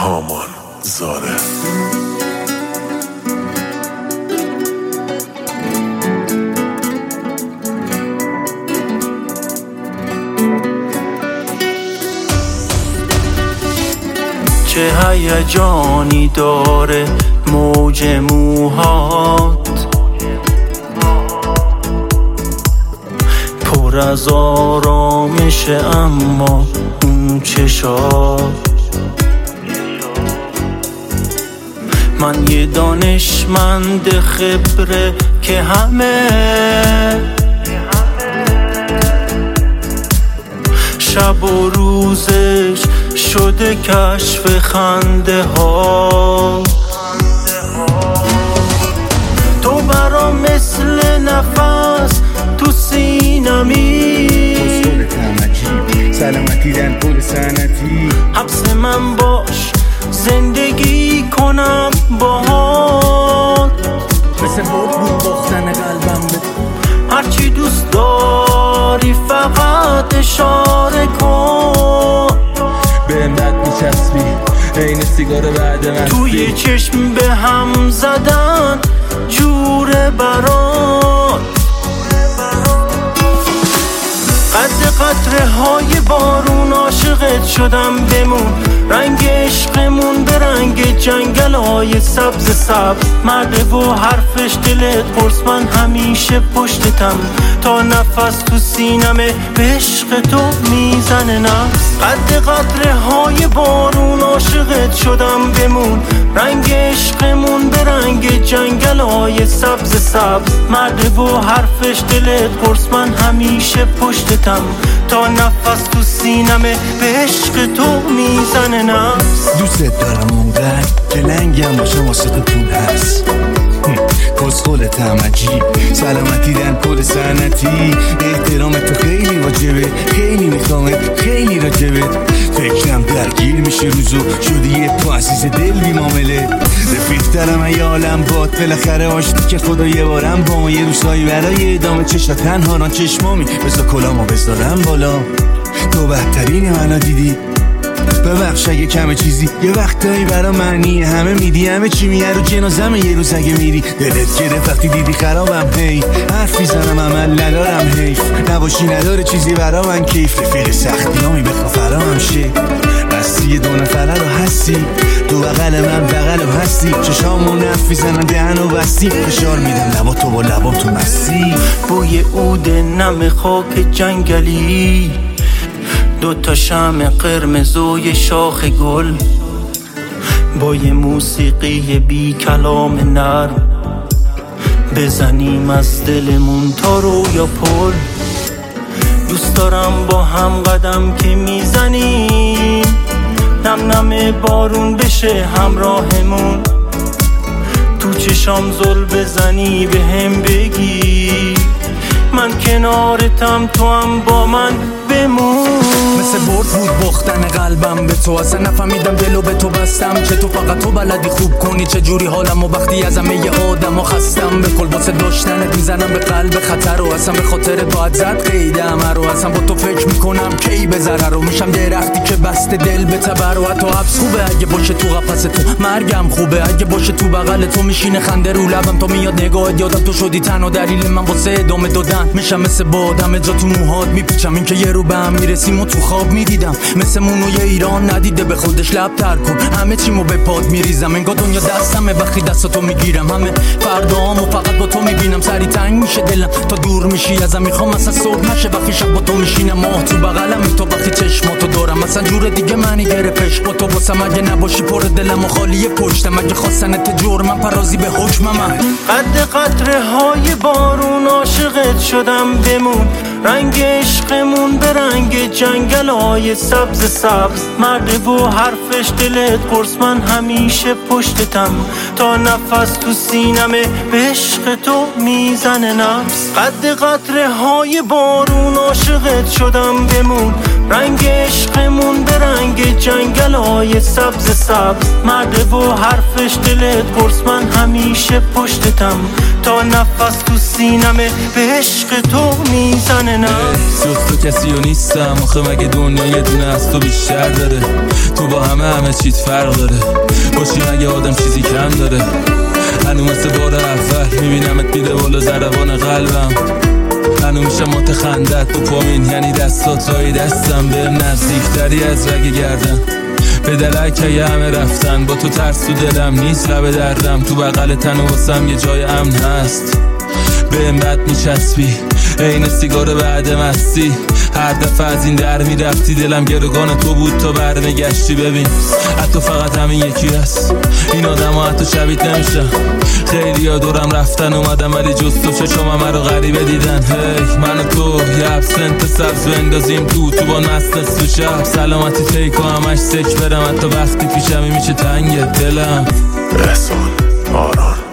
هامان زاره. چه هیجانی داره موج موهات، پر از آرامشه اما اون چشات. من یه دانشمند خبره که همه شب و روزش شده کشف خنده ها. تو برام مثل نفس تو سینمی، سلامتی در پول سنتی، حبس من باش زندگی کنم باهات. مثل بود باختن قلبم به هرچی دوست داری فقط اشاره کن. بهم بد میچسبی عین سیگار بعد مستی، توی چشم به هم زدن جوره برات. قد قطره های بارون عاشقت شدم بمون، رنگ عشقمون به رنگ جنگل های سبز. مرده و حرفش دلت قرص، من همیشه پشتتم تا نفس تو سینمه به عشق تو میزنه نفس. قد قطره های بارون عاشقت شدم بمون، رنگ عشقمون به رنگ جنگل های سبز. مرده و حرفش دلت قرص، من همیشه پشتتم تا نفس تو سینمه به عشق تو میزنه نفس. دوست دارم اونقدر که لنگم باشه واسه تو پول هست. کسخولتم عجیب سلامتی در پول سنتی، احترام تو خیلی واجبه، خیلی میخوامت، خیلی راجبت. فکرم درگیر میشه روزو، شدی یه تو عزیز دل بی معامله. رفیق‌ترم ای عالم باد، بالاخره آشتی که خدا یه بارم با ما یه روزایی برای ادامه چشا تنها ران چشمامی. بذار کلامو بذارم بالا، تو بهترین منو دیدی. ببخش اگه کمه چیزی، یه وقتایی برا معنی همه میدی، همه چی میه رو جنازم یه روز اگه میری. دلت گرفت وقتی دیدی خرابم، هی حرفی زنم عمل ندارم، حیف نباشی نداره چیزی برا من کیف. رفیق سختیامی بخوا فرامم شه، بستی یه دو نفره رو هستی، تو بغل من بغل و هستی. چشامو نفی زنن دهنو بستی، فشار میدم لبا تو با لبا تو مستی. بوی عود نم خاک جنگلی، دوتا شمع قرمز و یه شاخ گل، با یه موسیقی بی کلام نرم بزنیم از دلمون تا رویا پل. دوست دارم با هم قدم که میزنیم، نم نم بارون بشه همراهمون. تو چشام زل بزنی به هم بگی من کنارتم، تو هم با من بمون. مثل برد بود باختن قلبم به تو، اصلا نفهمیدم دلو به تو بستم. چه تو فقط تو بلدی خوب کنی، چه جوری حالم و وقتی از همه آدم ها خستم. به کل واسه داشتنت میزنم به قلب خطر رو، اصلا به خاطر باید زد قیدم رو. اصلا با تو فکر میکنم کی به ضرر رو، میشم درختی که بسته دل به تبر. و حتی حبس خوبه اگه باشه تو قفس تو، مرگم خوبه اگه باشه تو بغل تو. میشینه خنده رو لبم تا میاد نگاهت، یادم تو شدی تنها دلیل من واسه ادامه دادن. میشم مثل بادم جا تو موهات میپیچم، این که یه رو به هم میرسیم و تو خواب میدیدم. مثل مونوی ایران ندیده به خودش لب تر کن، همه چیمو به پاد میریزم. انگار دنیا دستمه وقتی دستاتو میگیرم، همه فردامو فقط با تو میبینم. سری تنگ میشه دلم تا دور میشی ازم، میخوام اصلا صبح نشه وقتی شب با تو میشینم. ماه تو بغلم تو وقتی چشماتو دارم، اصلا جور دیگه معنی گرفتش با تو واسم. اگه نباشی پر دلم و خالی پشتم، اگه خواستنت جرمم پرازی به حکم من. قد قطره های بارون عاشقت شدم بمون، رنگ عشقمون به رنگ جنگل های سبز. مرده و حرفش دلت قرص، من همیشه پشتتم تا نفس تو سینمه به عشق تو میزنه نفس. قد قطره های بارون عاشقت شدم بمون، رنگ عشقمون به رنگ جنگل‌های سبز سبز مرده و حرفش دلت پرس، من همیشه پشتتم تا نفس تو سینمه به عشق تو میزنه. نه جز تو کسی و نیستم، آخه مگه دنیا یه دونه از تو بیشتر داره؟ تو با همه چیز فرق داره، باشی مگه آدم چیزی کم داره؟ هنو مثل بار اول میبینمت میره بالا ضربان قلبم، هنو میشه متخندت تو پامین، یعنی دستات لای دستم بهم نزدیکتری از رگ گردن. به دلک یه همه رفتن، با تو ترس تو دلم نیست لب دردم، تو بغل تن و واسم یه جای امن هست، بهم بد میچسبی عین سیگار بعد مستی، هر دفعه از این در میرفتی دلم گروگان تو بود تا برمیگشتی. ببین حتی فقط همین یکی هست، این آدم ها حتی شبیت نمیشن، خیلی ها دورم رفتن اومدم ولی جز تو چشم همه رو غریبه دیدن. هی من و تو یه ابسنت سبز بندازیم تو با مست نصف شب، سلامتی تیکو همش سک برم، حتی وقتی پیشمی میشه تنگ دلم. رسول آران